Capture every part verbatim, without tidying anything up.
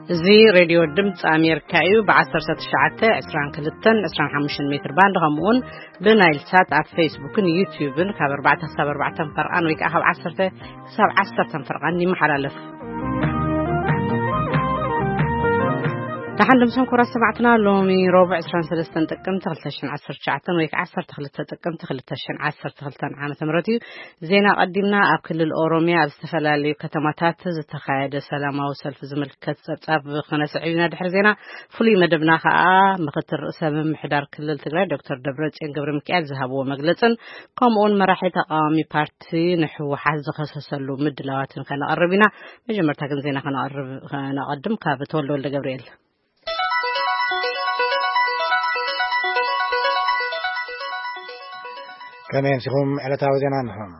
زي راديو دمت أمريكايو بعشرة تشعة عشرين كلتن عشرين خمسين متر باند غمون بنايل سات على فيسبوك يوتيوب كابر بعد حساب أربعة فرقان ويك أخو عشرة حساب عشرة فرقان محل ألف تحلم سنكو رسبعتنا لومي ربع عشرين سلستن تقم تغلتشن عشر شعتن ويك عشر تغلت تقم تغلتشن عشر تغلتن عام تمرتي زينا قدمنا أكل الأوروميا استفلالي كتماتات زتخايد سلامة وسلف زملكت صاب خناس عيونا دحر زينا فلي مدبنا خاء مختر سبب محدار كل التقرار دكتور دبرج قبر مكيال ذهبوا مجلسن قامون مراحل تقامي بارتي نحو حاز خصصلو مدلواتن كان قربنا مجمرتها كن زينا كان قرب نقدم كابتولو لجبريل كمان سهم على تعودناهم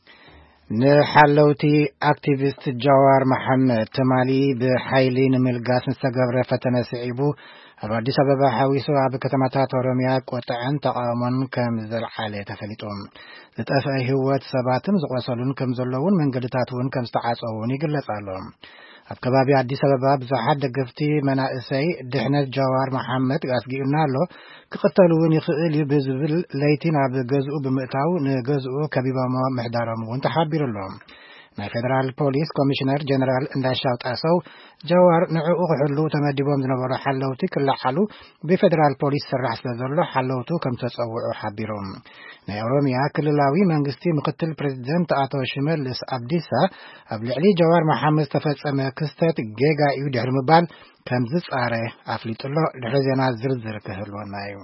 نحلوتي أكتيفيست جوار محمد تمالي بحيلين ملقاس مستقبر فتنة سعيبو الرئيس أبابا حاويسو بكتماتات ورمياك وطعن تقامن كمزل حالي تفليتهم لتأفأي هوات سباتم زقوصلون كمزلون من قدتاتون كمستعاصون يقلت عليهم أبكبابي عديس أبابا بزحاد دقفتي منائسي دحنة جوار محمد قاسقينا له كقتلون يخيل بزبل ليتين عب جزء بمقتاو نجزء كبيبا ما محدارهم وانتحابير لهم مع فدرال بوليس كوميشنر جنرال انداشاوت أسو جوار نعو حلو تمدبهم زنبرا حلوتي كل حلو بفدرال بوليس سرح سلزلو حلوتو كم تسوعو حبيرهم نيروميا كل لاوي منغستي مقتل بريزيدنت آتو شمالس عبديسا قبل علي جوار محمد تفصم كستات جيجا يو دحر مبال كم زص آره أفليت الله لحزينا زرزر كهلوان نايو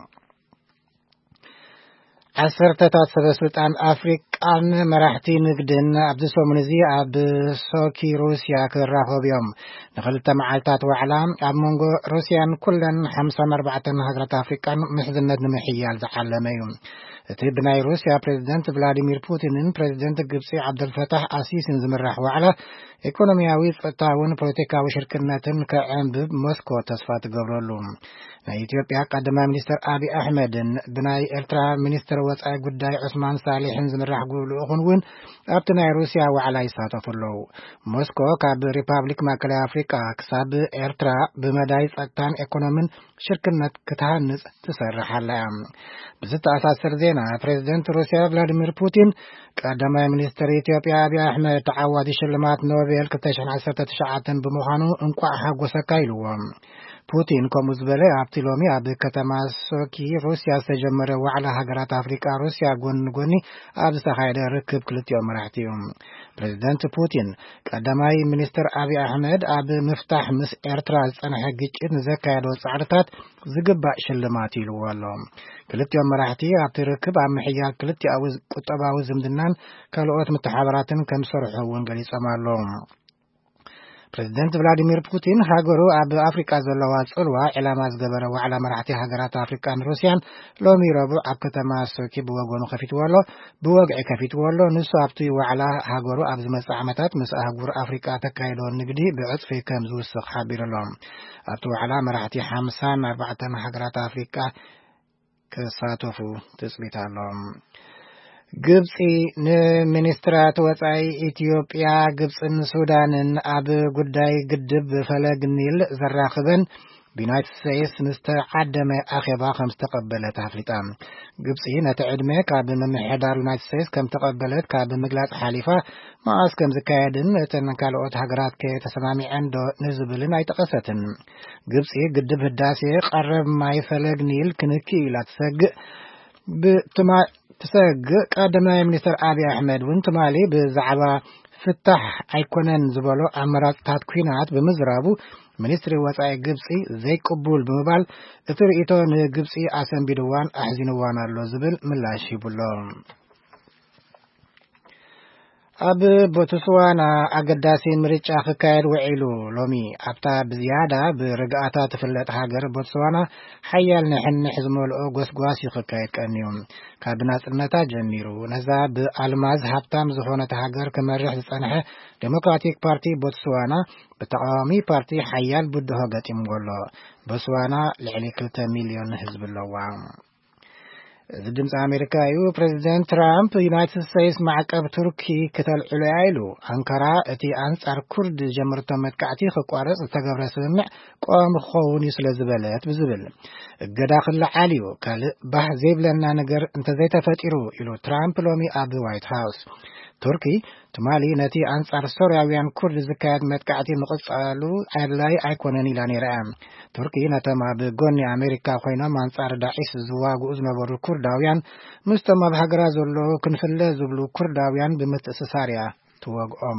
عسرت تاسبسوت عن أفريقان مراحتي نقدن عبد السومنزي عبد سوكي روسيا كراهو بيوم نخلت معالتات وعلام عب منغو روسيان كلن حمسة مربعة هجرة أفريقان محزنة نمحيال زحلميوم تبناي روسيا بريزيدنت فلاديمير بوتين بريزيدنت الجبسي عبد الفتاح أسيس زمرح وعلى إيكونومياوي تعاون بوليتيكا وشركناتن كعنب موسكو تصفات قبرلهم إثيوبيا قدم مينستر أبي أحمد بناي إلترا مينستر وصاي قداي عثمان صالح زمرح قولو أخنون أبتناي روسيا وعلى يساتفلو موسكو كاب ريبابليك ماكلا أفريقيا كساب إلترا بمداي فتان إيكونومين شركنات كتهانس تسرح اللام بزت أساس سرزينا بريزيدنت روسيا فلاديمير بوتين قدم مينستر إثيوبيا أبي أحمد تعوض شلمات نوبل كتشحن عسرة تشعة بمخانو انقع حق وسكايلوهم بوتين كمزبلة عبتلومي عبد كتما سوكي روسيا استجمر وعلى هجرات أفريقيا روسيا قون قوني عبد سخايد ركب كلت يوم رحتيهم بريزيدنت بوتين قدماي مينستر أبي أحمد عبد مفتاح مس إرتراز أنا حقيقة نزكايد وصعرتات زقبا شلماتي لوالهم كلت يوم رحتي عبد ركب عم حيال كلت أوز قطبا وزمدنان كالوقت متحابراتن كم صرحوا ونقليس أمالهم بريزيدنت فلاديمير بوتين هاجرو عب أفريقيا زلوات صلوا إلى ما زجبر وعلى مرحتي هاجرات أفريقيا روسيان لو ميرابو عب كتما سوكي بوجونو خفيت والله بوجع خفيت والله نسوا عبتي وعلى هاجرو عب زمس عمتات مس هاجر أفريقيا تكايدون نجدي بعطف كم زوج خبير لهم عبتو على مرحتي حمسان أربعة هاجرات أفريقيا كساتوفو تثبيت لهم ግብጽ ሚኒስትራት ወጻይ ኢትዮጵያ ግብጽን ሱዳንን አብ ጉዳይ ግድብ ፈለግኒል ዘራኽበን ቢናይት ስቴትስ ንስተዓደመ አኺባ ከም ተቀበለት አፍሪቃ ግብጽ ነተዕድመ ካብ ምሕዳር ዩናይትድ ስቴትስ ከም ተቀበለት ካብ ምግላጽ ሓሊፋ ማአስ ከም ዝካየድን ተንካሎት ሀገራት ከተሰማሚዐን ዶ ንዝብልን አይጠቀሰትን ግብጽ ግድብ ህዳሴ ቀረብ ማይ ፈለግኒል ክንኪ ኢላ ትሰግእ ብትማ تساق قدم مينستر أبي أحمد وانت مالي بزعبا فتح أيكونن زبالو أمرات تاتكوينات بمزرابو مينستري وصاي قبسي زي قبول بمبال اتر ايتون قبسي آسان بيدوان أحزينوان اللو زبل ملاشي بلوم أب بوتسوانا أقداسي مريتش أخكاير وعيلو لومي أبتا بزيادة برقاتا تفلت هاجر بوتسوانا حيال نحن نحزمو الأوغوس قواسي خكاير كأنيوم كابنات النتاج جميرو نزا بألماز هابتام زخونة هاجر كمرح زسانحة ديمقراطيك بارتي بوتسوانا بتقامي بارتي حيال بدهوغة مغلو بوتسوانا لعلي كلتا مليون حزب اللوام ድምጽ አሜሪካ እዩ ፕሬዚደንት ትራምፕ ዩናይትድ ስቴትስ ማዕቀብ ቱርኪ ከተልዕሉ ያይሉ አንካራ እቲ አንጻር ኩርድ ጀምርቶ መጥቃዕቲ ከቋረጽ ተገብረ ስምምዕ ቆም ኾውን ስለዝበለት ብዝብል እገዳ ክልዓል እዩ ካልእ ባህ ዘይብለና ነገር እንተዘይ ተፈጢሩ ኢሉ ትራምፕ ሎሚ ኣብ ዋይት ሃውስ ቱርኪ ትማሊ ነቲ አንጻር ሶርያውያን ኩርድ ዝካየድ መጥቃዕቲ ምቕጻሉ ኣድላይ ኣይኮነን ኢላ ነይራ ቱርኪ ነተማ ብጎኒ ኣሜሪካ ኮይኖም አንጻር ዳዒስ ዝዋግኡ ዝነበሩ ኩርዳውያን ምስቶም ኣብ ሃገራ ዘለዉ ክንፍለ ዝብሉ ኩርዳውያን ብምትእስሳርያ ትወግኦም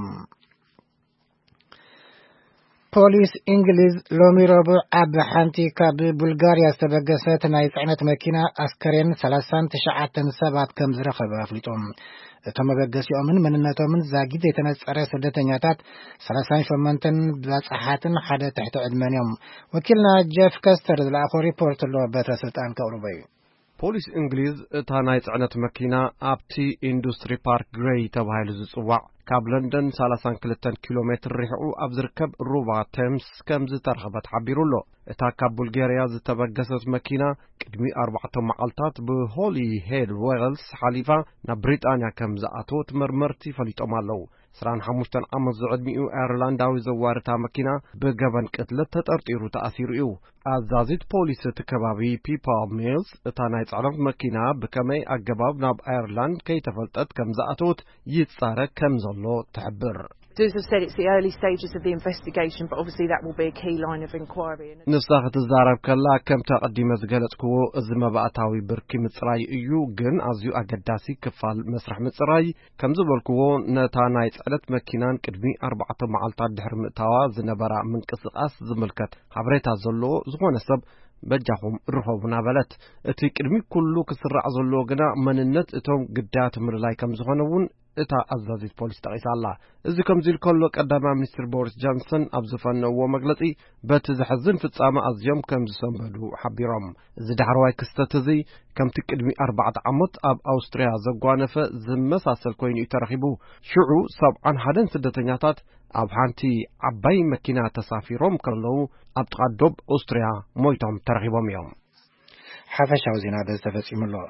ፖሊስ እንግሊዝ ሎሚ ረቡዕ ኣብ ሓንቲ ካብ ቡልጋርያ ዝተበገሰት ናይ ጽዕነት መኪና ኣስከሬን ሰላሳ ትሽዓተ ሰባት ከም ዝረኸበ ኣፍሊጦም እቶም መበገሲኦምን መንነቶምን ዛጊድ የተነጸረ ስደተኛታት ሰላሳ ወሰመንተ ባጽሓትን ሓደ ትሕቲ ዕድመን እዮም ወኪልና ጄፍ ከስተር ዝለኣኾ ሪፖርት ኣሎ በትረስልጣን ከቕርበዩ ፖሊስ እንግሊዝ እታ ናይ ጽዕነት መኪና ኣብቲ ኢንዱስትሪ ፓርክ ግሬይ ተባሂሉ ዝጽዋዕ ካብ ለንደን ሰላሳ ወክልተ ኪሎ ሜትር ርሒቑ ኣብ ዝርከብ ሩባ ቴምስ ከም ዝተረኸበት ሓቢሩሎ እታ ካብ ቡልጋርያ ዝተበገሰት መኪና ቅድሚ ኣርባዕተ መዓልታት ብሆሊ ሄድ ዌልስ ሓሊፋ ናብ ብሪጣንያ ከም ዝኣተወት መርመርቲ ፈሊጦም ኣለዉ عشرين وخمسة ዓመት ዝዕድሚኡ ኣየርላንዳዊ ዘዋርታ መኪና ብገበን ቅትለት ተጠርጢሩ ተኣሲሩ እዩ ኣዛዚት ፖሊስ እቲ ከባቢ ፒፓል ሚልስ እታ ናይ ጽዕነት መኪና ብከመይ ኣገባብ ናብ ኣየርላንድ ከይተፈልጠት ከም ዝኣተወት ይጻረር ከም ዘሎ ትሕብር As I've said, it's the early stages of the investigation, but obviously that will be a key line of inquiry. نسخة تزارب كلا كم تقدم زجلت كو إزما بأتاوي بركي مصراي إيو جن أزيو أجداسي كفال مسرح مصراي كم زبل كو نتانايت علت مكينان كدمي أربعة معلطات دحر متوا زنبرا من قصقاس زملكت حبريت زلو زغون السب بجاهم رهوبنا بلت اتي كدمي كلو كسرع زلو جنا مننت اتهم قدات مرلاي كم زغونون اتا أزازيت بوليس تغيس الله إذا كم زيل كله قدام مستر بوريس جونسون أبزفن ومغلطي بتزحزن في الصامة أزيام كم زسنبدو حبيرام إذا دحرواي كستتزي كم تقدمي أربعة عمت أب أوستريا زقوانفة زمساسل كوين يترخبو شعو سبعان حدن سدتنياتات أب حانتي عباي مكينة تسافيروم كرلو أب تقدب أوستريا مويتهم ترخبهم يوم حفش عوزينا بزتفسيم الله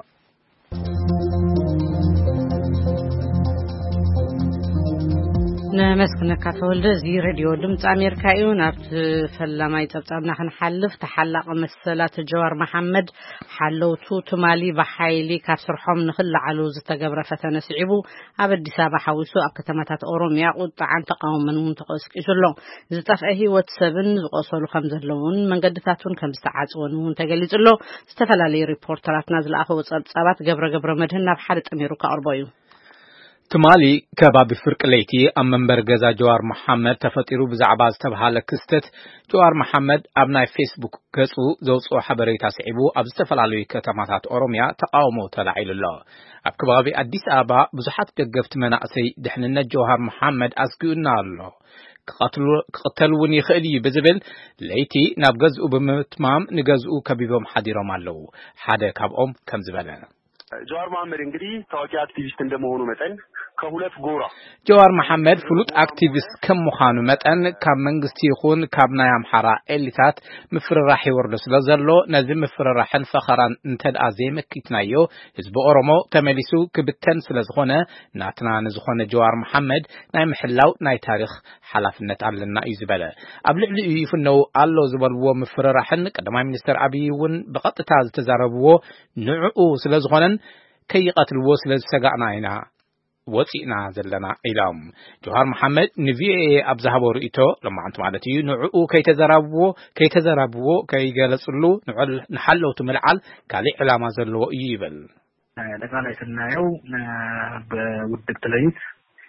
نمسكنا كاتولد زي راديو دمت أمريكا يونات فلما يتبطبنا خنحلف تحلق مسلات جوار محمد حلوتو تمالي بحايلي كافسرحهم نخل علوز تقبر فتن سعبو أبدي سابا حويسو أبكتماتات أوروميا قد عن تقاوم من منتقسك إجلون زتفأهي واتسابن زقصولو خمزة لون من قدتاتون كم ساعات ونون تقليز اللو استفلا لي ريبورترات نازل أخو واتسابات قبر قبر مدهنا بحالة أميروكا أربايو تمالي كباب فرق ليتي أم منبر جزا جوار محمد تفطيرو بزعباز تبحال كستت جوار محمد أبناي فيسبوك كسو زوصو حبري تاسعبو أبستفل علوي كتماتات أوروميا تقاومو تلعيل الله أبكبابي أديس آبا بزحات قفت مناقسي دحننا جوار محمد أسكونا الله قتلون يخلي بزبل ليتي نابغزو بمتمام نغزو كبيبهم حديرهم اللو حدا كابهم كم زبالنا جوار محمد እንግዲህ ታዋቂ አክቲቪስት እንደመሆኑ መጠን ከሁለት ጎራ جوار محمد فلوت اكتيفيست كم مخانو متن كم منغستي يخون كابنا يامحرا إليتات مفرراح يوردو سلازلو نزم مفرراحن فخران انتد ازي مكيتنايو حزب اورومو تمليسو كبتن سلازخونه ناتنا نزخونه جوار محمد ناي محلاو ناي تاريخ حلافنت علنا يزبله ابلعلي يفنو الله زبلو مفرراحن قدماي منستر ابيون بقطتا تزاربو نعو سلازخونه كي قتلو سلازسغعناينا وصينا زلنا إلام جوهر محمد نفيه أبزهبو رئيتو لما أنت معلتي نعو كي تزرابو كي تزرابو كي جالسلو نعل نحلو تملعل كالي علامة زلو إيبل لقال يسنايو بودك تليت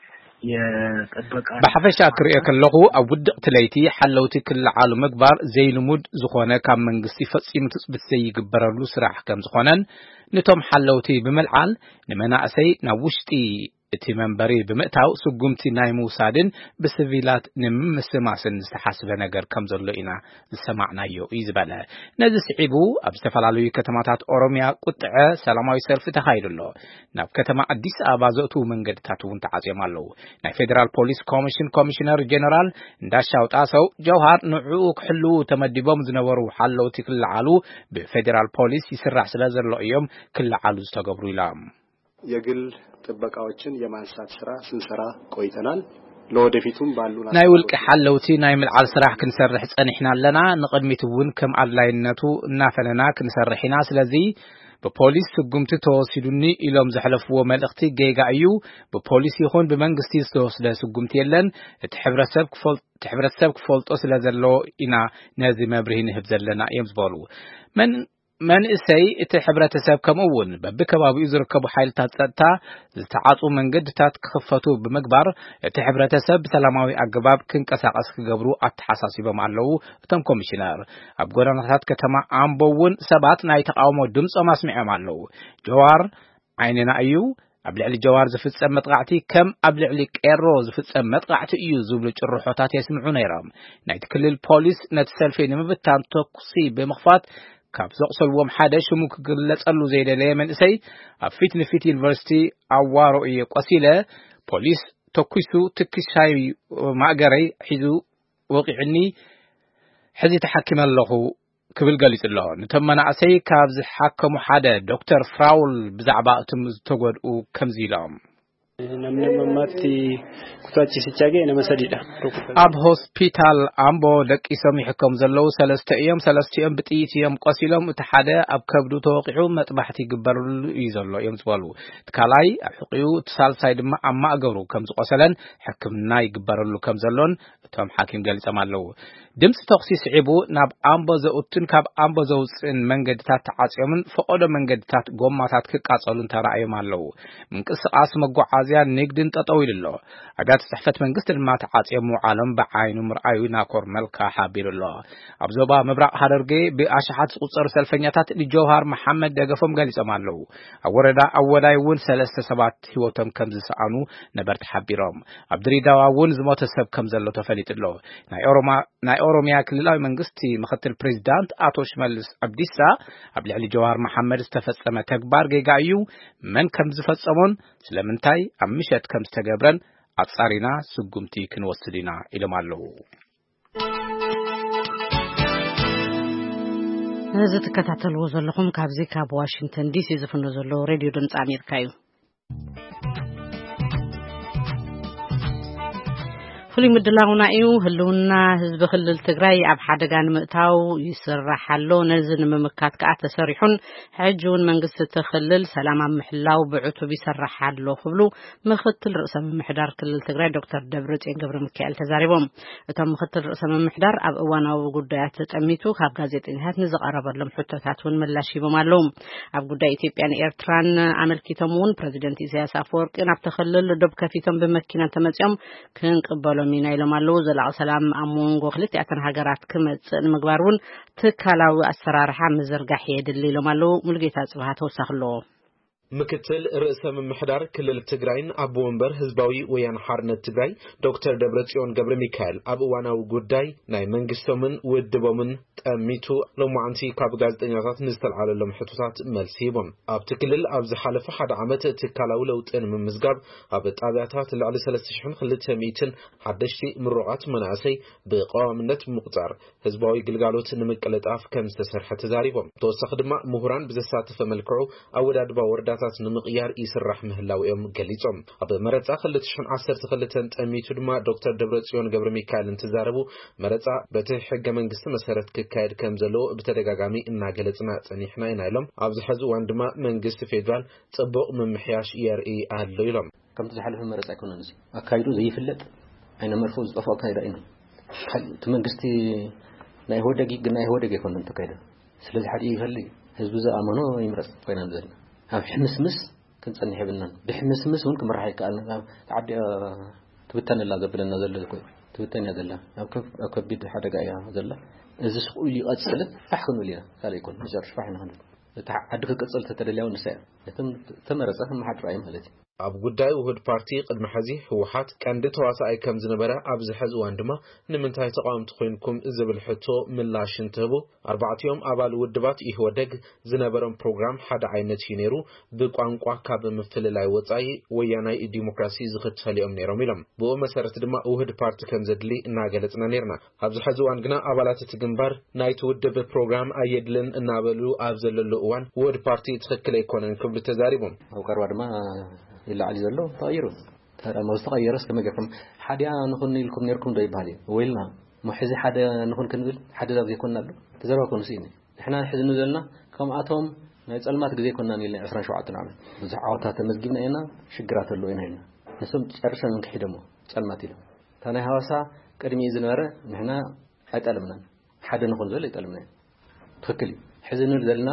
بحفش أكرئك اللغو أو ودق تليتي حلوتي كل عالم أكبر زي لمود زخونا كام من قصي فتسي متسبت سي قبرلو سراح كام زخونا نتوم حلوتي بملعال نمنا أسي نوشتي እቲ መንበሪ ብምእታው ስጉምቲ ናይ ሙሳድን ብሲቪላት ንምስማስን ዝተሓስበ ነገር ከም ዘሎ ኢና ዝሰማዕናዮ እዩ ዝበለ ነዚ ስዒቡ ኣብ ዝተፈላለዩ ከተማታት ኦሮሚያ ቁጥዐ ሰላማዊ ሰልፊ ተኻይዱሎ ናብ ከተማ አዲስ አበባ ዘእቱ መንገድታት እውን ተዓጽዮም ኣለዉ ናይ ፌደራል ፖሊስ ኮሚሽን ኮሚሽነር ጀነራል እንዳሻው ጣሰው ጀውሃር ንዕኡ ክሕልው ተመዲቦም ዝነበሩ ሓለውቲ ክልዓሉ ብፌደራል ፖሊስ ይስራሕ ስለ ዘሎ እዮም ክልዓሉ ዝተገብሩ ኢሎም የግል ጥበቃዎችን የማንሳት ስራ ስንሰራ ቆይተናል ለወደፊቱም ባሉና ናይ ውልቂ ሓለውቲ ናይ ምልዓል ስራሕ ክንሰርሕ ጸኒሕና ኣለና ንቅድሚት እውን ከም አድላይነቱ እናፈለና ክንሰርሕና ስለዚ በፖሊስ ስጉምቲ ተወሲዱኒ ኢሎም ዘሕለፍዎ መልእኽቲ ጌጋ እዩ በፖሊስ ይኹን በመንግስቲ ዝተወሰደ ስጉምቲ የለን እቲ ሕብረተሰብ ክፈልጥ ሕብረተሰብ ክፈልጦ ስለ ዘሎ ኢና ነዚ መብርሂ ንህብ ዘለና እዮም ዝበሉ መን መንእሰይ እቲ ሕብረተሰብ ከምኡውን በብከባቢኡ ዝርከቡ ሓይልታት ጸጥታ ዝተዓጹ መንገድታት ክኽፈቱ ብምግባር እቲ ሕብረተሰብ ሰላማዊ አገባብ ክንቀሳቀስ ክገብሩ አተሓሳሲቦም ኣለዉ እቶም ኮሚሽነር ኣብ ጎደናታት ከተማ ኣምቦውን ሰባት ናይ ተቃውሞ ድምጾም ኣስሚዖም ኣለዉ ጀዋር ዓይንና እዩ ኣብ ልዕሊ ጀዋር ዝፍጸም መጥቃዕቲ ከም ኣብ ልዕሊ ቄሮ ዝፍጸም መጥቃዕቲ እዩ ዝብሉ ጭርሖታት የስምዑ ነይሮም ናይቲ ክልል ፖሊስ ነቲ ሰልፊ ንምብታን ተኩሲ ብምኽፋት ካብ ዘቕሰልዎም ሓደ ሽሙ ክግለጸሉ ዘይደለየ መንእሰይ ኣብ ፊት ንፊት ዩኒቨርሲቲ ኣዋሮ እዩ ቆሲለ ፖሊስ ተኩሱ ትክሻይ ማእገረይ ሒዙ ወቂዕኒ ሕዚ ተሓኪመ ኣለኹ ክብል ገሊጹ ኣሎ ነቶም መናእሰይ ካብ ዝሓከሙ ሓደ ዶክተር ፍራውል ብዛዕባ እቶም ዝተጎድኡ ከምዚ ኢሎም namni mamatti kutaachisichaage nama sadiidha ኣብ ሆስፒታል አምቦ ደቂሶም ይሕከም ዘለው ሰለስተ እዮም ሰለስቲኦም ብጥይት እዮም ቆሲሎም እቲ ሓደ ኣብ ከብዱ ተወቂዑ መጥባሕቲ ይግበረሉ እዩ ዘሎ እዮም ዝበሉ ትካላይ ኣብ ሕቂኡ ተሳልሳይ ድማ ኣብ ማእገሩ ከም ዝቆሰለን ሕክምና ይግበረሉ ከም ዘሎን እቶም ሓኪም ገልጸም ኣለዉ ድምጽ ተኽሲ ስዒቡ ናብ አምቦ ዘኡትን ካብ አምቦ ዘውፅን መንገድታት ተዓጽዮምን ፈቆዶ መንገድታት ጎማታት ክቃጸሉን ተራእዮም ኣለዉ ምንቅስቃስ መጓዓዝያ ንግድን ጠጠው ኢሉ ኣሎ ኣጋት ጽሕፈት መንግስቲ ድማ ተዓጽዮም ዓለም በዓይኑ ምርኣዩ ናኮር መልካ ሓቢሩሎ ኣብ ዞባ ምብራቅ ሐረርጌ ብኣሽሓት ዝቁጸሩ ሰልፈኛታት ንጆሃር መሐመድ ደገፎም ገልጸም ኣለዉ ኣብ ወረዳ ኣወዳይ እውን ሰለስተ ሰባት ህይወቶም ከም ዝሰኣኑ ነበርቲ ሓቢሮም ኣብ ድሬዳዋ እውን ዝሞተ ሰብ ከም ዘሎ ተፈሊጡሎ ናይ ኦሮማ ናይ ኦሮሚያ ክልላዊ መንግስቲ ምክትል ፕሬዝዳንት አቶ ሽመልስ አብዲሳ ኣብ ልዕሊ ጆሃር መሐመድ ዝተፈጸመ ተግባር ጌጋ እዩ መን ከም ዝፈጸሞን ስለምንታይ ኣብ ምሸት ከም ዝተገብረን ኣጻሪና ስጉምቲ ክንወስድና ኢሎም ኣለዉ እዚ ተከታተልዎ ዘለኹም ካብዚ ካብ ዋሽንግተን ዲሲ ዝፍኖ ዘሎ ሬድዮ ድምጽ ኣሜሪካ እዩ ፍሉይ ምድላውና እዩ ህልውና ህዝቢ ክልል ትግራይ ኣብ ሓደጋ ንምእታው ይስራሕ ኣሎ ነዚ ንምምካት ከዓ ተሰሪሑን ሕጂ እውን መንግስቲ ትኽልል ሰላም ኣብ ምሕላው ብዕቱብ ይስራሕ ኣሎ ክብሉ ምክትል ርእሰ ምምሕዳር ክልል ትግራይ ዶክተር ደብረጽዮን ገብረ ሚካኤል ተዛሪቦም እቶም ምክትል ርእሰ ምምሕዳር ኣብ እዋናዊ ጉዳያት ተጠሚቱ ካብ ጋዜጠኛታት ንዝቀረበሎም ሕቶታት እውን ምላሽ ሂቦም ኣለዉ ኣብ ጉዳይ ኢትዮጵያን ኤርትራን ኣመልኪቶም እውን ፕሬዚደንት ኢሳያስ አፈወርቂ ናብ ትኽልል ደብ ከፊቶም ብመኪና ተመጽኦም ክንቅበሎ ሚና ኢሎም ኣለዉ ዘላቂ ሰላም ኣብ መንጎ ክልቲአን ሃገራት ክመጽእ ንምግባሩን ትካላዊ ኣሰራርሓ ምዝርጋሕ የድሊ ኢሎም ኣለዉ ሙልጌታ ጽባህ ተወሳኽሎ ምክትል ርእሰ ምምሕዳር ክልል ትግራይን አቦ ወንበር ህዝባዊ ወያነ ሓርነት ትግራይ ዶክተር ደብረጽዮን ገብረ ሚካኤል ኣብ እዋናዊ ጉዳይ ናይ መንግስቶምን ውድቦምን ጠሚቱ ሎማዓንቲ ካብ ጋዜጠኛታት ንዝተልዓለሎም ሕቶታት መልሲ ሂቦም ኣብቲ ክልል ኣብ ዝሓለፈ ሓደ ዓመት ትካላዊ ለውጥን ምምዝጋብ ኣብ ጣብያታት ልዕሊ ሰለስተ ሽሕን ክልተ ሚእትን ሓደሽቲ ምሩቃት መናእሰይ ብቀዋምነት ምቁጻር ህዝባዊ ግልጋሎት ንምቅልጣፍ ከም ዝተሰርሐ ተዛሪቦም ተወሳኺ ድማ ምሁራን ብዘሳተፈ መልክዑ ኣወዳድባ ወረዳ ታት ንምቅያር ይስራሕ ምህላውኦም ገሊጾም ኣብ መረጻ ክልተ ሽሕን ዓሰርተ ክልተ ጠሚቱ ድማ ዶክተር ደብረጽዮን ገብረ ሚካኤል እንትዛረቡ መረጻ በቲ ሕገ መንግስቲ መሰረት ክካየድ ከም ዘለዎ ብተደጋጋሚ እናገለጽና ጸኒሕና ኢና ኢሎም ኣብዚ ሕዚ እዋን ድማ መንግስቲ ፌደራል ጽቡቕ ምምሕያሽ የርኢ ኣሎ ኢሎም ከምቲ ዝሓለፈ መረጻ ኣይኮነን እዚ ኣካይዱ ዘይፍለጥ ኣይነ መርፎ ዝጠፋ ኣካይዳ ኢና እቲ መንግስቲ ናይ ወደጊ ግን ናይ ወደጊ ኣይኮነን ተካይዳ ስለዚ ሓደ ይኸሊ ህዝቢ ዝኣመኖ ይምረጽ ኮይና ዘለና ኣብ ሕምስምስ ክንጸንሕ ይብልናን ብሕምስምስ እውን ክምራሕ ይከኣልና ዓዲ ትብተንላ ዘብለና ዘሎ ኮይ ትብተን ዘላ ኣብ ከቢድ ሓደጋ እያ ዘላ እዚ ስቁ ይቀጽል ፋሕ ክንብል ኢና ካልእ ይኮን መጨረሻ ፋሕ ንኽንብል እቲ ዓዲ ክቅጽል ተተደልያው ንሳይ እቶም ተመረጸ መሓድራ እዩ ማለት ኣብ ጉዳይ ውህድ ፓርቲ ቅድሚ ሕዚ ህወሓት ቀንዲ ተዋሳኣይ ከም ዝነበረ ኣብ ዝሕዝ እዋን ድማ ንምንታይ ተቃውምቲ ኮይንኩም ዝብል ሕቶ ምላሽ እንትህቡ ኣርባዕቲኦም ኣባል ውድባት ኢህወደግ ዝነበሮም ፕሮግራም ሓደ ዓይነት እዩ ነይሩ ብቋንቋ ካብ ምፍልላይ ወጻኢ ወያናይ ዲሞክራሲ ዝኽተል እዮም ነይሮም ኢሎም ብኡ መሰረት ድማ ውህድ ፓርቲ ከም ዘድሊ እናገለጽና ነርና ኣብ ዝሕዝ እዋን ግና ኣባላት እቲ ግንባር ናይ ትውድብ ፕሮግራም ኣየድልን እናበሉ ኣብ ዘለሉ እዋን ውህድ ፓርቲ ትኽክል ኣይኮነን ክብሉ ተዛሪቦም ኣብ ቀረባ ድማ ይላዓል ዘሎ ተغيሩ ተራማ ዝተغيرስ ከመገርኩም ሓዲያ ንኹን ኢልኩም ነርኩም ዶ ይባሃል ወይልና ሙሕዚ ሓደ ንኹን ክንብል ሓደ ዛብ ዘይኮንናሉ ተዘራኩን ሲኒ ንሕና ሕዚ ንዘልና ከም ኣቶም ናይ ጸልማት ግዜ ኮንና ኢልና عشرين وسبعة ዓመት ብዙሕ ዓወታት ተመዝጊብና ኢና ሽግራት ኣሎ ኢና ኢና ንስም ጨርሰን እንክሕደሞ ጸልማት ኢሎም ታናይ ሐዋሳ ቅድሚ ዝነበረ ንሕና ኣይጠልምናን ሓደ ንኹን ዘለ ይጠልምና ትክክል ሕዚ ንዘልና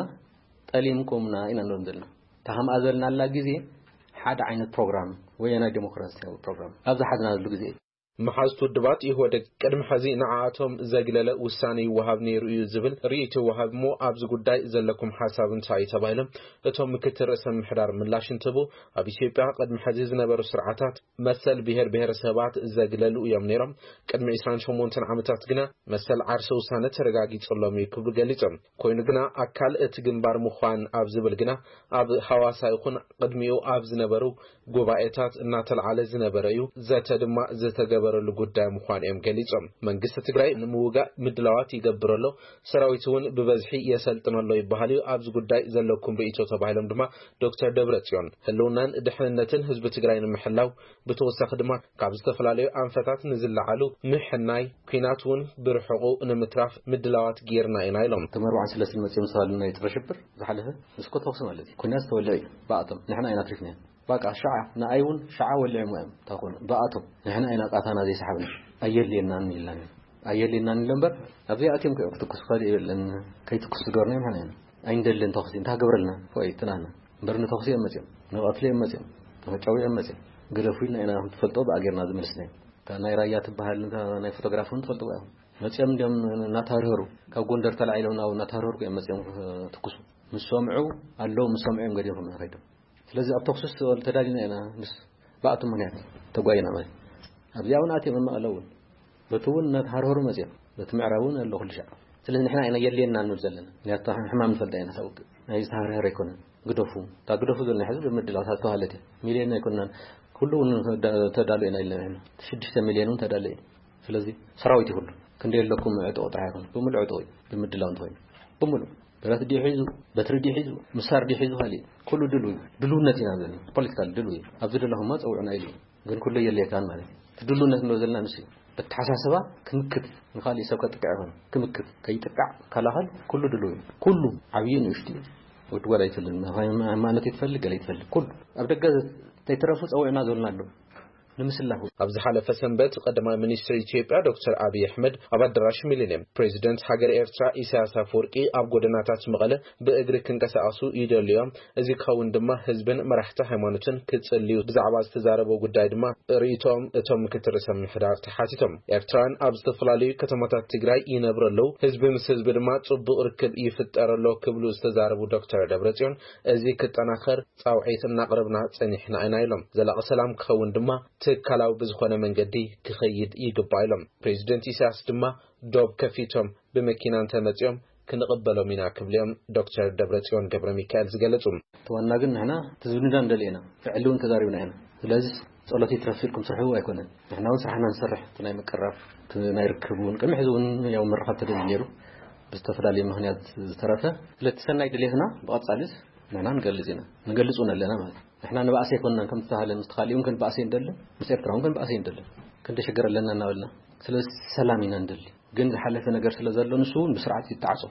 ጠሊምኩምና ኢና ንዘልና ታህም ኣዘልና አላ ግዜ ሓደ ዓይነት ፕሮግራም ወያና ዲሞክራሲያዊ ፕሮግራም ኣብዛ ሓድና ዘሎ ግዜ محازت الدبات يهود قدم حزي نعاتهم زغلل وساني وهاب نيرو يزبل ريت وهاب مو ابز غداي زلكم حساب انتاي تبايلم اتم مكتر رسم محدار ملاش انتبو ابي اثيوبيا قدم حزي زنبر سرعات مثل بهر بهر سبات زغلل يم نيرم قدم عشرين وثمانية عامات غنا مثل عرس وسانه ترغاغي صلومي كبر غليصم كوين غنا اكل ات غنبار مخوان ابزبل غنا اب حواسا يكون قدميو ابز نبرو غوبايتات እናተል ዓለ ዝነበረዩ ዘተ ድማ ዝተገበረሉ ጉዳይ ምዃን እዮም ገሊጾም መንግስት ትግራይ ንምውጋ ምድላዋት ይገብረሎ ሰራዊቱን በበዝሒ የሰልጥነሎ ይባሃሉ ኣብዚ ጉዳይ ዘለኩም ርእይቶ ተባሂሎም ድማ ዶክተር ደብረጽዮን ህልውናን ድሕንነትን ህዝቢ ትግራይ ንምሕላው ብተወሳኺ ድማ ካብ ዝተፈላለዩ አንፈታት ንዝለዓሉ ምሕናይ ኩናቱን ብርሕቁ ንምትራፍ ምድላዋት ጌርና ኢና ኢሎም ተመርዋዕን ስለስን መጽዮም ሰዋልና ይጥረሽብር ዝሓለፈ እስኮ ተወክስ ማለት ኩናት ተወለይ ባኣቶም ንሕና ኢና ትሪፍና باقا شعا نايون شعا ولا عمام تكون باطو نحن اين قاتانا زي سحبنا ايلينا نيلان ايلينا نلمبر ابي اتيم كتكس خالي لان كي تكس غورنا هنا اين دلن تخسين تا غبرلنا فايتنا برن تخسي امتيم نواتلي امتيم تمچاوي امتيم غرفينا انا تفلطو باغيرنا زملسني كانا رايا تبحال ناي فوتوغرافون تفلطو باو مچم دم ناتارهرو كغوندر تلاعيلونا ناتارهرو امتيم تكسو مسومعو الله مسومعهم غديهم هيدو ስለዚህ ኣብ ተክሱስ ተዳሊና ኢና ምስ ባእቱ ምክንያት ተጓይና ማለት ኣብያውን ኣትየም ማለውን በቱውን ነታርሆሩ መጽያ በትምዕራውን አለ ሁሉ ሻ ስለዚህ ንሕና ኢና የለየና እንብል ዘለና ንያታ ሕማም ፈልጣይና ሰውቅ ናይ ታርሆረ ይኮነ ግደፉ ታ ግደፉ ዘለና ሕዝብ ምድላው ታስተዋለተ ሚሊዮን ይኮነን ሁሉን ተዳሊና ኢልና ስድስት ሚሊዮን ተዳሊና ስለዚህ ሰራዊት ሁሉ ክንደ የለኩም ዕጦ ጣይሆን በሙሉ ዕጦ በምድላው እንተወይ በሙሉ በራት ዲ ሒዙ በትሪ ዲ ሒዙ ምሳር ዲ ሒዙ ሃሊ ኩሉ ድሉ ድሉነት ኢና ዘለ ፖለቲካል ድሉ ኣብዚ ደለሁማ ፀውዕና ኢሉ ግን ኩሉ የለየካን ማለት ድሉነት ነው ዘለና ንስ በተሐሳሰባ ክምክት ንኻሊ ሰብ ከጥቃ ይሆን ክምክት ከይጥቃ ካላሃል ኩሉ ድሉ ኩሉ ዓብይን እሽቲ ወድ ወላ ይፈልግ ማለት ይፈልግ ገለ ይፈልግ ኩሉ ኣብ ደገ ተይተረፉ ፀውዕና ዘለና ኣሎ ንምስላሁ ኣብዚ ሓለፈ ሰንበት ቀዳማይ ሚኒስትር ኢትዮጵያ ዶክተር አብይ አህመድ ኣብ አዳራሽ ሚሊኒየም ፕሬዚደንት ሃገር ኤርትራ ኢሳያስ አፈወርቂ ኣብ ጎደናታት መቐለ ብእግሪ ክንቀሳቀሱ ይደልዮም እዚ ከውን ድማ ህዝብን መራሕቲ ሃይማኖትን ክጽልዩ ብዛዕባ ዝተዛረበው ጉዳይ ድማ ርእይቶም እቶም ምክትል ርዕሰ ምሕዳር ተሓቲቶም ኤርትራን ኣብ ዝተፈላለዩ ከተማታት ትግራይ ይነብረለው ህዝቢ ምስ ህዝቢ ድማ ጽቡቕ ርክብ ይፍጠረሎ ክብሉ ዝተዛረቡ ዶክተር ደብረጽዮን እዚ ክጠናኸር ጻውዒት እናቅረብና ጸኒሕና ኢና ኢሎም ዘላቂ ሰላም ክኸውን ድማ ተካላው በዝኾነ መንገዲ ክኸይድ ይግባይሎም ፕሬዚደንት ኢሳያስ ድማ ዶብ ከፊቶም በመኪናን ተመጽዮም ክንቀበሎም ኢና ክብሎም ዶክተር ደብረጽዮን ገብረ ሚካኤል ዝገለጹ ተዋና ግን ንሕና ትዝብንዳ እንደለና ፍዕሉን ተዛሪብና ኢና ስለዚህ ጸሎት ይትረፍልኩም ስርሑ አይኮነን ንሕናውን ስራሕና ንሰርሕ ናይ መቀራፍ ናይ ርክቡን ከም ሕዝቡን ያው መርኻት ተደልየሩ ብዝተፈላለየ ምክንያት ዝተረፈ ለተሰናይ ድሌትና በቀጻልስ ንሕና ንገልጽና ንገልጹና ኣለና ማለት احنا نبأسي كنا كم تهالن مستخاليون كن بأسي ندل مسيرتراون كن بأسي ندل كنت شجر لنا نقولنا سلس سلامينا ندل جن حلف نجر سلزلون نسون بسرعة يتعصوا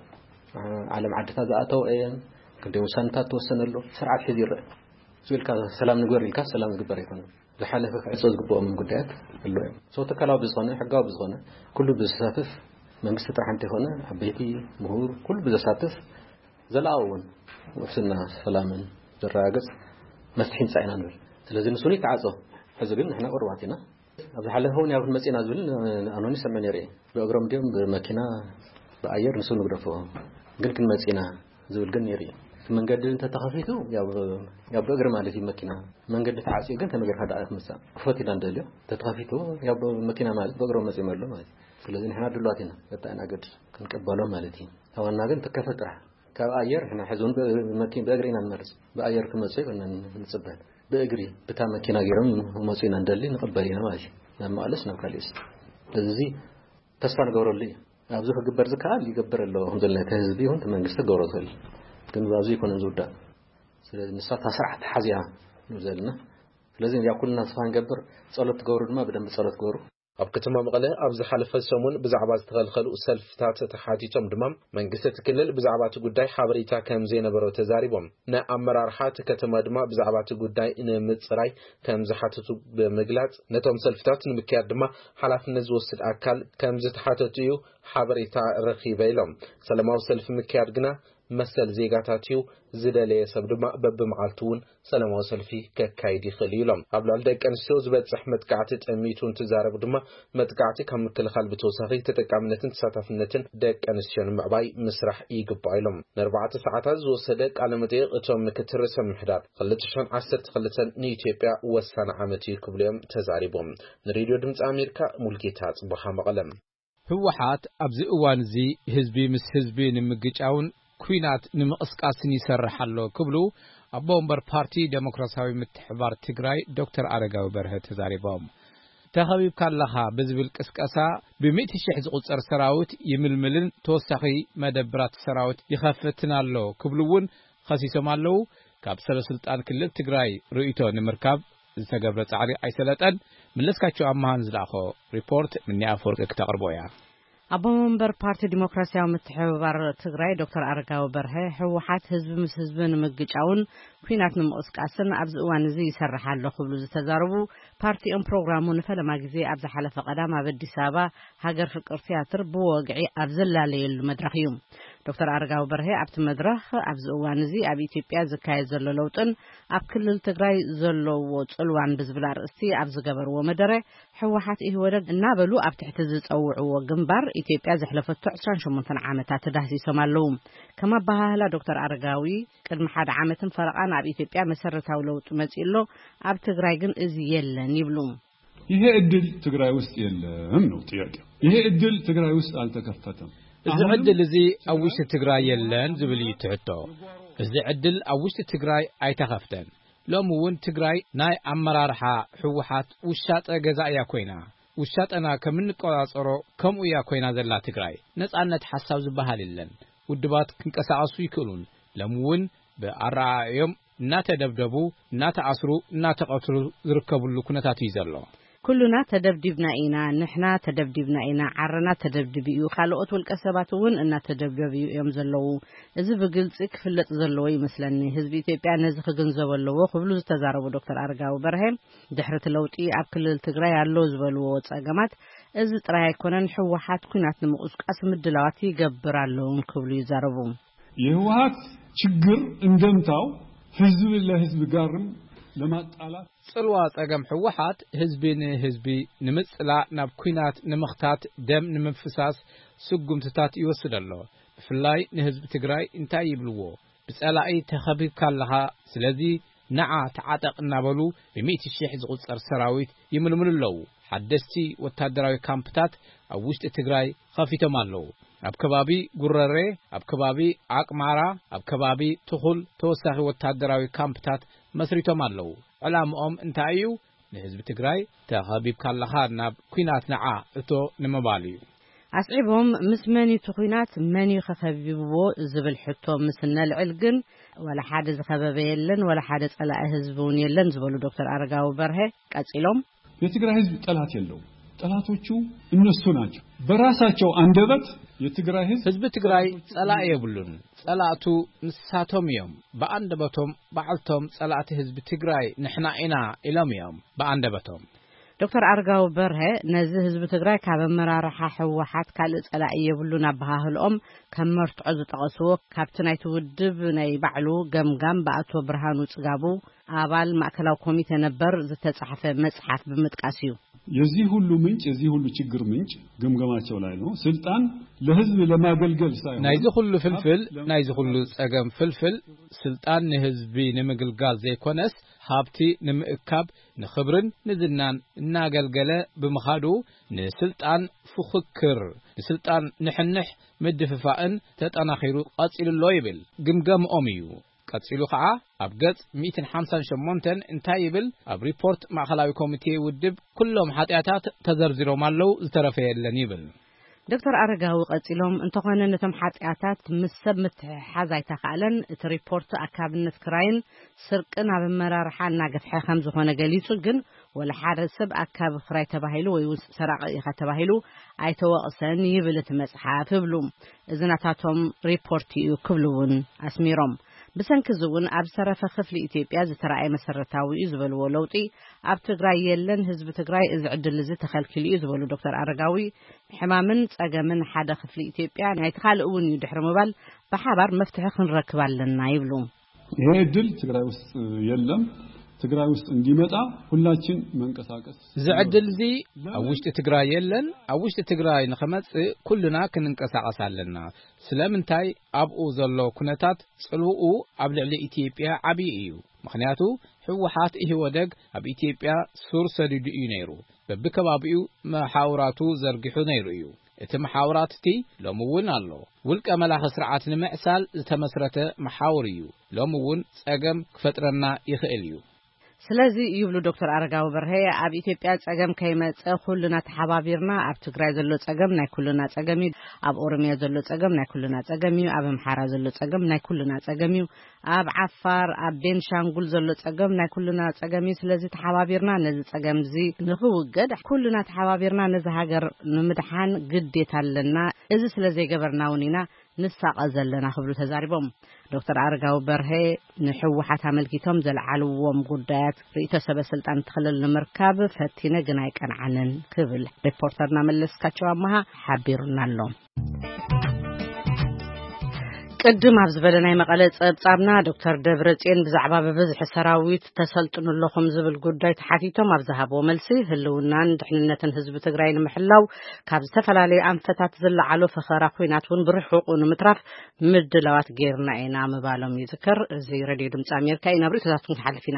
على معدة هذا أتو أين كنت وسنتات توسن له سرعة حذير سويل كذا سلام نقول الكاس سلام نقبر يكون لحلف عصوص قبوا من قدات اللي صوت كلام بزغنا حقا بزغنا كله بزساتف من بستطرح أنت هنا حبيتي مهور كله بزساتف زلاون وفسنا سلاما الراجس مسحين سعينا نقول ስለዚህ ንሱኒ ተዓጾ ሕዝብን احنا ቁርባቲና ኣብ ሓለ ሆን ያው መጽና ዝብል ኣኖኒ ሰመን የርኢ በእግሮም ዲም በመኪና በአየር ንሱ ንግደፎ ግን ግን መጽና ዝብል ግን የርኢ መንገድ ተተኸፊቱ ያው ያው በእግር ማለት መኪና መንገድ ተዓጽዮ ግን ተነገር ሀዳአት መሳ ፈቲና እንደልዮ ተተኸፊቱ ያው መኪና ማለት በእግሮ መጽእ ማለት ማለት ስለዚህ እኛ ድሏቲና በጣም አገድ ከንቀበለው ማለት ነው አዋና ግን ተከፈጥራ ከአየር እኛ ህዝቡን በመኪና በእግሬና እንመርጽ በአየር ከመጽእ እና እንጽበል በእግሪ በታ መኪና ገረም መጽእና እንደልይ እንቀበልና ማለት ነው ማለት ነው ካሊስ ስለዚህ ተስፋ ነገርልኝ አብዙ ከግበር ዝካል ይገበረለው እንደለ ከህዝብ ይሁን ተመንግስት ገሮታል ግን ባዙ ይኮን ዝውዳ ስለዚህ ንሳ ተስራዕ ተሐዚያ ንዘልና ስለዚህ ያኩልና ተስፋን ገበር ጸሎት ገበሩ ድማ በደንብ ጸሎት ገበሩ ኣብ ከተማ መቐለ ኣብ ዝሓለፈ ሰሙን ብዛዕባ ዝተኸልኸሉ ሰልፍታት ተሓቲቶም ድማ መንግስቲ ክልል ብዛዕባ እቲ ጉዳይ ሓበሬታ ከም ዘይነበሮ ተዛሪቦም ናይ ኣመራርሓት ከተማ ድማ ብዛዕባ እቲ ጉዳይ ንምፅራይ ከም ዝሓተቱ ብምግላጽ ነቶም ሰልፍታት ንምክያድ ድማ ሓላፍነት ዝወስድ ኣካል ከም ዝተሓተቱ እዩ ሓበሬታ ረኺበ ኢሎም ሰላማዊ ሰልፊ ምክያድ ግና መሰል ዜጋታትዩ ዝደለየ ሰብ ድማ በብመዓልቱን ሰላማዊ ሰልፊ ከካይድ ይኽእል ኢሎም ኣብ ላዕሊ ደቂ ኣንስትዮ ዝበፅሕ መጥቃዕቲ ጠሚቱን ትዛረቡ ድማ መጥቃዕቲ ካብ ምክልኻል ብተወሳኺ ተጠቃምነትን ተሳታፍነትን ደቂ ኣንስትዮ ንምዕባይ ምስራሕ ይግባእ ኢሎም ንኣርባዕተ ሰዓታት ዝወሰደ ቃለ መጠይቕ እቶም ምክትል ርእሰ ምምሕዳር ክልተ ሽሕን ዓሰርተ ክልተ ንኢትዮጵያ ወሳኒ ዓመት እዩ ክብሉ እዮም ተዛሪቦም ንሬድዮ ድምፂ ኣሜሪካ ሙልጌታ ጽቡሃ መቐለም ህወሓት ኣብዚ እዋን እዚ ህዝቢ ምስ ህዝቢ ንምግጫውን ኩናት ንምቅስቃስን ይሰርሓሎ ክብሉ ኣቦ ወንበር ፓርቲ ዴሞክራሲያዊ ምትሕብባር ትግራይ ዶክተር አረጋዊ በርሀ ተዛሪቦም ተኸቢብካ ኣለኻ ብዝብል ቅስቀሳ ብሚእቲ ሽሕ ዝቁፀር ሰራዊት ይምልምልን ተወሳኺ መደብራት ሰራዊት ይኸፍትን ኣሎ ክብሉውን ከሲሶም ኣለው ካብ ሰበስልጣን ክልል ትግራይ ርእይቶ ንምርካብ ዝተገብረ ጻዕሪ ኣይሰለጠን መለስካቸው ኣማሃን ዝላኾ ሪፖርት ምን ያፈርቅ ከተቀርቦ ያ አቦ ወንበር ፓርቲ ዲሞክራሲያዊ ምትሕብባር ትግራይ ዶክተር አረጋዊ በርሀ ህወሓት ህዝብ ምስ ህዝብ ንምግጫውን ኩናት ንምቅስቃስን ኣብዚ እዋን እዚ ይሰርሓሎ ክብሉ ዝተዛረቡ ፓርቲኦም ፕሮግራሙ ንፈለማ ግዜ ኣብ ዝሓለፈ ቀዳም ኣብ አዲስ አበባ ሃገር ፍቅር ቲያትር ብወግዒ ኣብ ዘላለየሉ መድረኽ እዩ ዶክተር አረጋዊ በርሀ ኣብቲ መድረኽ ኣብዚ እዋን እዚ ኣብ ኢትዮጵያ ዝካየድ ዘሎ ለውጥን ኣብ ክልል ትግራይ ዘለዎ ጽልዋን ብዝብል ኣርእስቲ ኣብ ዝገበርዎ መደረ ህወሓት ኢህወደግ እናበሉ ኣብ ትሕቲ ዝፀውዕዎ ግንባር ኢትዮጵያ ዘሕለፈቱ عشرين وثمانية ዓመታት ዳህሲሶም ኣለው ከማ ባህላ ዶክተር አረጋዊ ቅድሚ ሓደ ዓመትን ፈረቃን ኣብ ኢትዮጵያ መሰረታዊ ለውጥ መጽኢሎ ኣብ ትግራይ ግን እዚ የለን ይብሉ ይሄ እድል ትግራይ ውስጥ የለም ነው ጥያቄው ይሄ እድል ትግራይ ውስጥ አልተከፈተም እዚ ዕድል እዚ ኣብ ውሽጢ ትግራይ የለን ዝብል እዩ ትሕቶ እዚ ዕድል ኣብ ውሽጢ ትግራይ ኣይተኸፍተን ሎሚ እውን ትግራይ ናይ ኣመራርሓ ህወሓት ውሻጠ ገዛ እያ ኮይና ውሻጠና ከምንቆጻጸሮ ከምኡ እያ ኮይና ዘላ ትግራይ ነጻነት ሐሳብ ዝበሃል የለን ውድባት ክንቀሳቀሱ ይክእሉን ሎሚ እውን ብኣረኣዮም እናተደብደቡ እናተኣስሩ እናተቀትሉ ዝርከቡሉ ኩነታት እዩ ዘሎ ኩሉና ተደብድብና ኢና ንሕና ተደብድብና ኢና ዓረና ተደብድብዩ ካልኦት ወልቀ ሰባት እውን እናተደብደብዩ እዮም ዘለው እዚ ብግልጽ ክፍለጥ ዘለዎ ይመስለኒ ህዝቢ ኢትዮጵያ ነዚ ክግንዘብ ኣለዎ ክብሉ ዝተዛረቡ ዶክተር አረጋዊ በርሀ ድሕሪ ለውጢ ኣብ ክልል ትግራይ ኣሎ ዝበልዎ ጸገማት እዚ ጥራይ ኣይኮነን ህወሓት ኩናት ንምቅስቃስ ምድላዋት ይገብር ኣለዎ ክብሉ ይዛረቡ የህወሓት ችግር እንደምታው ህዝብ ለህዝብ ጋርም ለማጣላት ጽልዋ ጸገም ህወሓት ህዝብን ህዝቢ ንምጽላ ናብ ኩናት ንምኽታት ደም ንምፍሳስ ስጉምትታት ይወስደሎ ብፍላይ ንህዝብ ትግራይ እንታይ ይብልዎ ብጸላኢ ተኸቢብካ ኣለኻ ስለዚ ነዓ ተዓጠቕ እናበሉ ብሚእቲ ሽሕ ዝቁጸር ሰራዊት ይምልምልለው ሓደስቲ ወታደራዊ ካምፕታት ኣብ ውሽጢ ትግራይ ከፊቶም ኣለው ኣብ ከባቢ ጉረሬ ኣብ ከባቢ አቅማራ ኣብ ከባቢ ትኹል ተወሳኺ ወታደራዊ ካምፕታት መስሪቶም ኣለው ዕላምኦም እንታይ እዩ ንህዝቢ ትግራይ ተኸቢብካ ኣለኻ ናብ ኩናት ነዓ እቶ ንምባል እዩ ኣስዒቦም ምስ መን ኩናት መን ይኸቢብዎ ዝብል ሕቶ ምስ ነልዕል ግን ወላ ሓደ ዝኸበበ የለን ወላ ሓደ ጸላኢ ህዝቡን የለን ዝበሉ ዶክተር አረጋዊ በርሀ ቀጺሎም የትግራይ ህዝብ ጠላት የለው ጠላቶቹ እነሱ ናቸው በራሳቸው አንደበት የትግራይ ህዝብ ህዝብ ትግራይ ጸላኢ የብሉን ጸላእቱ ንሳቶም እዮም በአንደበቶም ባዕልቶም ጸላእቲ ህዝብ ትግራይ ንሕና ኢና ኢሎም እዮም በአንደበቶም ዶክተር አረጋዊ በርሀ ነዚ ህዝብ ትግራይ ካብ ኣመራርሓ ህወሓት ካልእ ጸላኢ የብሉን ኣባሃህልኦም ከም መርትዖ ዝጠቐስዎ ካብቲ ናይቲ ውድብ ናይ ባዕሉ ገምጋም በኣቶ ብርሃኑ ጽጋቡ ኣባል ማእከላዊ ኮሚቴ ነበር ዝተጻሕፈ መጽሓፍ ብምጥቃስ እዩ የዚህ ሁሉ ምንጭ የዚህ ሁሉ ችግር ምንጭ ግምገማቸው ላይ ነው ስልጣን ለህዝብ ለማገልገል ሳይሆን ናይዚ ሁሉ ፍልፍል ናይዚ ሁሉ ጸገም ፍልፍል ስልጣን ለህዝብ ንምግልጋል ዘይኮነስ ሀብቲ ንምእካብ ንኽብርን ንዝናን እናገልገለ ብምኻዱ ንስልጣን ፍኽክር ንስልጣን ንሕንሕ ምድፍፋእን ተጠናኺሩ ቀጺልሎ ይብል ግምገምኦም እዩ ቀጺሉ ኸዓ ኣብ ገጽ مئة وخمسة وخمسين እንታይ ይብል ኣብ ሪፖርት ማእኸላዊ ኮሚቴ ውድብ ኩሎም ሓጢያታት ተዘርዚሮም ኣለው ዝተረፈየለን ይብል ዶክተር አረጋዊ ቀጺሎም እንተኾነ ነቶም ሓጢያታት ምስ ሰብ ምትሕሓዝ ኣይተኻለን እቲ ሪፖርት ኣካብነት ክራይን ስርቅን ኣብ መራርሓ እናገፍሐ ከም ዝኾነ ገሊጹ ግን ወላ ሓደ ሰብ ኣካብ ክራይ ተባሂሉ ወይ ሰራቂ ኢኻ ተባሂሉ ኣይተወቕሰን ይብል እቲ መጽሓፍ ይብሉ እዝናታቶም ሪፖርት እዩ ክብሉውን ኣስሚሮም بسنك زون أب سرف خفل إثيوبيا زترعي مسرتاوي يزبل ولوطي أب تجري يلن حزب تجري إذ عدل زت خلكلي يزبل دكتور أرجاوي حمامن أجمن حدا خفل إثيوبيا يعني يتخلقون يدحر مبال بحبر مفتوح خن ركبال لنا يبلون هي دل تجري وس يلن تجري وس انديمتا كلاتين منقساقس زعدل زي أوشت تجري يلن أوشت تجري نخمس كلنا كننقساقس علينا سلامنتاي أبو زلو كنتات صلوو أبلع لإثيوبيا عبي إيو مخنياتو حوحات إيه ودق أب إثيوبيا سور سريد ينيرو ببكبابيو محاوراتو زرقحو نيرو إيو إتم محاوراتتي لومون الله ولك أملاخ سرعات نمعسال زتمسرت محاوريو لومون سأقم كفترنا يخيليو سلازي يبلو دكتور أرجاو برهي أب إثيوبيا تأجم كيما كلنا تحبابيرنا أب تجري زلوا تأجم ناي كلنا تأجمي أب أورميا زلوا تأجم ناي كلنا تأجمي أب محارة زلوا تأجم ناي كلنا تأجمي أب عفار أب بين شانقول زلوا تأجم ناي كلنا تأجمي سلازي تحبابيرنا نزل تأجم زي نخو قد كلنا تحبابيرنا نزل هاجر نمدحان قديت لنا إذا سلازي جبرنا ونينا نساق أزلنا خبرو تزاربهم دكتور أرجاو برهي نحو حتى ملكيتهم زل علوهم قدات رئيس سبب سلطان تخلل المركب فتينا جنايك عن عنن كبل ريبورترنا ملس كاتشوا معها حبيرنا اللهم قدم عبز بلناي مقالة صابنا دكتور دبرتين بزعبا ببزح سراويت تسلطن اللهم زبل قداي تحاتيتهم عبزها بوملسي هلونان دحننة هزب تقراين محلاو كابز تفلالي أنفتات زل علو فخارا خويناتون برحوق ونمتراف مدلوات غيرنا اينا مبالهم يذكر زي راديو دمس أمريكا اينا بريتو تاتون حالفينا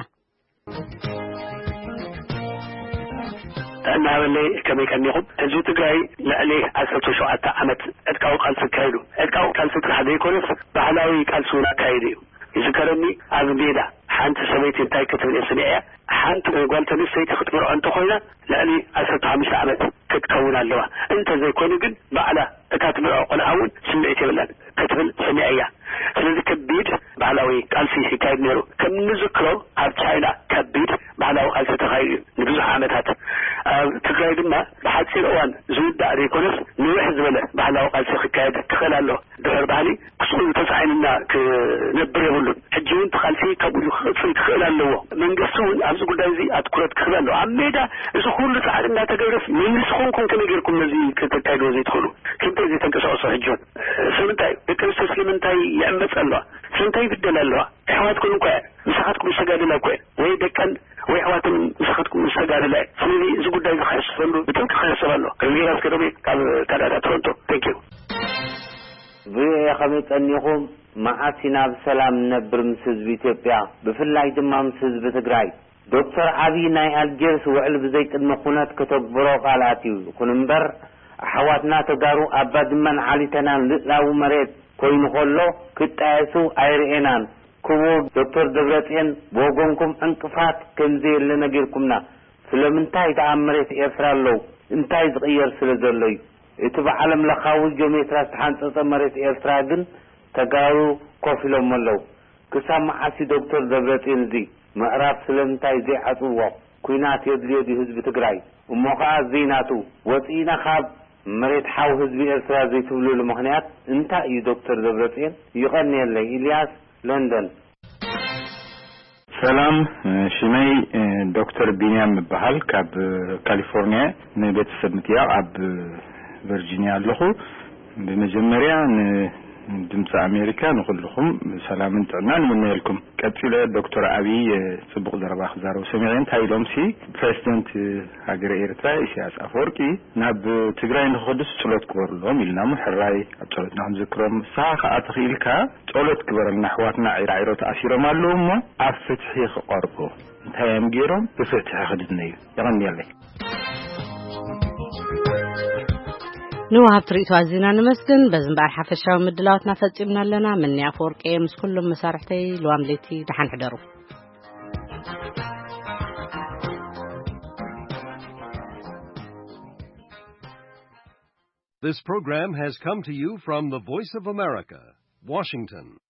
أنا هذا كما كان يقول هزو تقراي لأليه عسرت شعاة عمت أدكاو قالسو كايدو أدكاو قالسو تحدي يكونس بحلاوي قالسونا كايدو يذكرني عزبيدا حانت سميت انتاي كتب الإسنية حانت قلت نسيت ختمر أنت خوينا لأني عسرت خمس عمت كتكون اللواء انت زي كوني قل بعلا كاتب العقل أول سمعتي بلان كتب السمعية سلذي كبيد بحلاوي قالسي سيكايد نيرو كم نذكره عب تشاينا كبيد بحلاوي قالسي تغير نبزو عمتات تقراي دما بحادثي الأوان زود داري كونس نوح زبله بحلاوي قالسي خكايد تخلالو دهر بالي كسول تسعيننا كنبر يقولون حجون تخالفي كبولو خلفي تخلالو من قصون أبزو قدازي أتكرت تخلالو عميدا إذا خلو تعالنا تقرف من نسخون كون كم يجيركم نزي كتكايدو زي تخلو كنت زي تنكسعصو حجون سمنتاي بكرس تسليمنتاي يأمت الله سمنتاي بدل الله إحواتكم كوي مساحتكم السجاد لا كوي ويدكن وإحواتكم مساحتكم السجاد لا سمي زي قدازي خيس فلو بتوك خيس فلو كميراس كدوبي كادا تورنتو thank you بيا خميت أنيهم معاتنا بسلام نبر مسز بإثيوبيا بفلاي دما مسز بتقراي دكتور عبي ناي الجيرس وعلب زيت المخونات كتبرو قالاتيو كنمبر حواتنا تقارو أباد من علي تنان لأو مريت كوين خلو كتايسو ايرئنان كوو دكتور دبرتين بوغنكم انقفات كنزير لنقيركمنا فلمنتاي تعمريت إفرالو انتاي تغير سلزلوي اتبع علم لخاوي جوميتراس تحانت مريت إفراغن تقارو كوفيلو ملو كسام عسي دكتور دبرتين زي مقراب سلمنتاي زي حطوه كوينات يدريو دي حزب تقراي وموقع زيناتو وطينا خاب مريت حاو حزب إسرا زي تبلو المخنيات انتا اي دكتور دبرتين يغني اللي إلياس لندن سلام شمي دكتور بنيام بحال كاب كاليفورنيا نبيت سبمتيا عب فيرجينيا اللخو بمجمريا ድምፂ ኣሜሪካ ንኹልኹም ሰላምን ጥዕናን ይምነየልኩም። ቀፂለ ዶክተር አብይ ጽቡቕ ዘረባ ክዛረቡ ሰሚዐ እንታይ ኢሎም ሲ ፕሬዚደንት ሃገረ ኤርትራ ኢሳያስ አፈወርቂ ናብ ትግራይ ንኽኸዱስ ጸሎት ክበርሎም ኢልና ምሕራይ ኣብ ጸሎትና ክንዝክሮም ንስኻ ከዓ ተኽኢልካ ጸሎት ክበረልና ኣሕዋትና ዒራዒሮ ተኣሲሮም ኣለዉ እሞ ኣብ ፍትሒ ክቐርቡ እንታይ እዮም ገይሮም ብፍትሒ ክድነዩ ይቐኒየለይ نوهب تريتو عزينا نمسكن بزنبار حفشاو مدلاوتنا فجبنا لنا مني أفورقي مس كلهم مسارحتي لوامليتي دحن حدرو This program has come to you from the Voice of America, Washington.